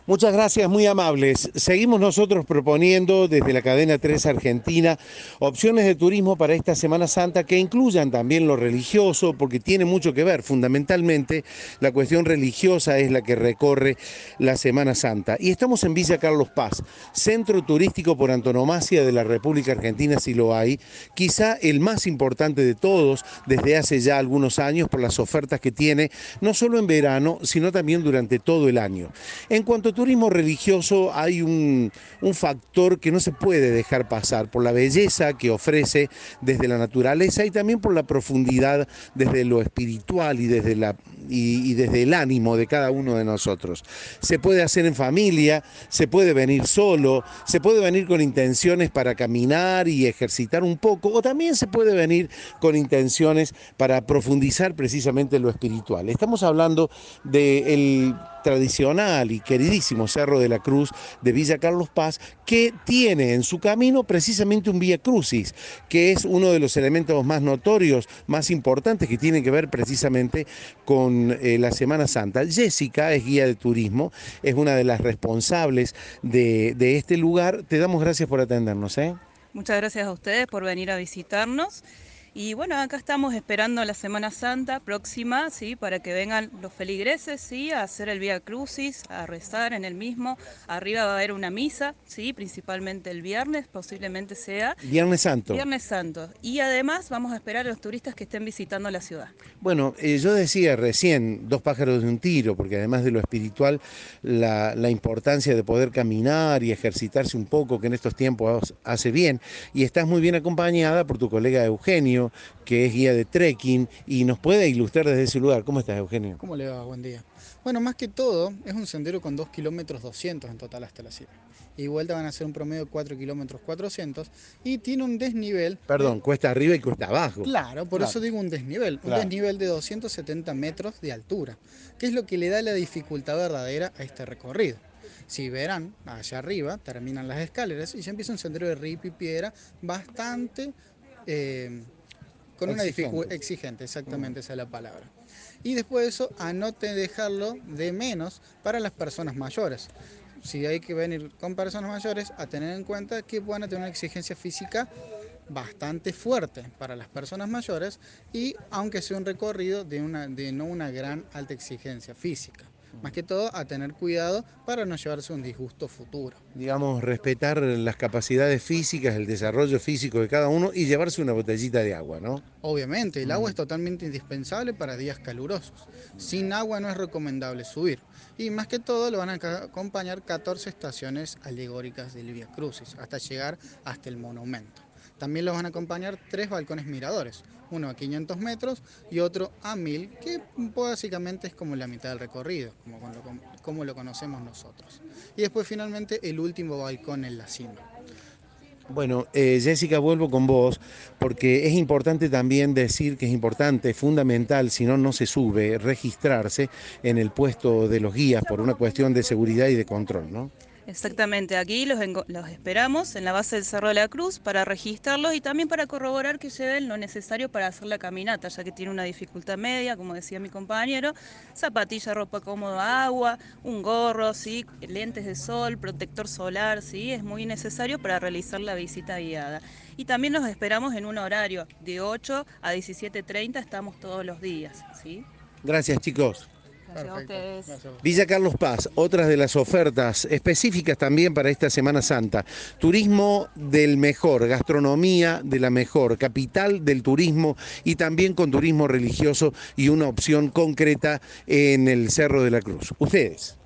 Muchas gracias, muy amables. Seguimos nosotros proponiendo desde la cadena 3 Argentina opciones de turismo para esta Semana Santa que incluyan también lo religioso, porque tiene mucho que ver. Fundamentalmente, la cuestión religiosa es la que recorre la Semana Santa. Y estamos en Villa Carlos Paz, centro turístico por antonomasia de la República Argentina, si lo hay, quizá el más importante de todos desde hace ya algunos años por las ofertas que tiene, no solo en verano, sino también durante todo el año. En cuanto a turismo religioso, hay un factor que no se puede dejar pasar por la belleza que ofrece desde la naturaleza y también por la profundidad desde lo espiritual y desde el ánimo de cada uno de nosotros. Se puede hacer en familia, se puede venir solo, se puede venir con intenciones para caminar y ejercitar un poco, o también se puede venir con intenciones para profundizar precisamente lo espiritual. Estamos hablando del tradicional y queridísimo Cerro de la Cruz de Villa Carlos Paz, que tiene en su camino precisamente un Vía Crucis, que es uno de los elementos más notorios, más importantes, que tienen que ver precisamente con la Semana Santa. Jessica es guía de turismo, es una de las responsables de este lugar. Te damos gracias por atendernos, ¿eh? Muchas gracias a ustedes por venir a visitarnos. Y bueno, acá estamos esperando la Semana Santa próxima, ¿sí? Para que vengan los feligreses, ¿sí? A hacer el Vía Crucis, a rezar en el mismo. Arriba va a haber una misa, ¿sí? Principalmente el viernes, posiblemente sea Viernes Santo. Viernes Santo. Y además vamos a esperar a los turistas que estén visitando la ciudad. Bueno, yo decía recién, dos pájaros de un tiro, porque además de lo espiritual, la importancia de poder caminar y ejercitarse un poco, que en estos tiempos hace bien, y estás muy bien acompañada por tu colega Eugenio, que es guía de trekking, y nos puede ilustrar desde ese lugar. ¿Cómo estás, Eugenio? ¿Cómo le va? Buen día. Bueno, más que todo, es un sendero con 2 kilómetros 200 en total hasta la cima. Y vuelta van a ser un promedio de 4 kilómetros 400 y tiene un desnivel de... Perdón, cuesta arriba y cuesta abajo. Claro, por eso Claro, digo un claro. desnivel de 270 metros de altura, que es lo que le da la dificultad verdadera a este recorrido. Si verán, allá arriba terminan las escaleras y ya empieza un sendero de rip y piedra bastante... eh, con una dificultad Exigente. exigente, exactamente esa es la palabra. Y después de eso, anote dejarlo de menos para las personas mayores. Si hay que venir con personas mayores, a tener en cuenta que van a tener una exigencia física bastante fuerte para las personas mayores y aunque sea un recorrido de no una gran alta exigencia física. Más que todo a tener cuidado para no llevarse un disgusto futuro. Digamos, respetar las capacidades físicas, el desarrollo físico de cada uno y llevarse una botellita de agua, ¿no? Obviamente, el agua es totalmente indispensable para días calurosos. Sin agua no es recomendable subir. Y más que todo lo van a acompañar 14 estaciones alegóricas del Vía Crucis hasta llegar hasta el monumento. También los van a acompañar 3 balcones miradores, uno a 500 metros y otro a 1000, que básicamente es como la mitad del recorrido, como lo conocemos nosotros. Y después finalmente el último balcón en la cima. Bueno, Jessica, vuelvo con vos, porque es importante también decir que es importante, fundamental, si no, no se sube, registrarse en el puesto de los guías por una cuestión de seguridad y de control, ¿no? Exactamente, aquí los esperamos en la base del Cerro de la Cruz para registrarlos y también para corroborar que lleven lo necesario para hacer la caminata, ya que tiene una dificultad media, como decía mi compañero, zapatilla, ropa cómoda, agua, un gorro, ¿sí? Lentes de sol, protector solar, ¿sí? Es muy necesario para realizar la visita guiada. Y también los esperamos en un horario de 8 a 17:30, estamos todos los días, ¿sí? Gracias, chicos. Gracias a Perfecto, ustedes. gracias a vos. Villa Carlos Paz, otras de las ofertas específicas también para esta Semana Santa. Turismo del mejor, gastronomía de la mejor, capital del turismo y también con turismo religioso y una opción concreta en el Cerro de la Cruz. Ustedes.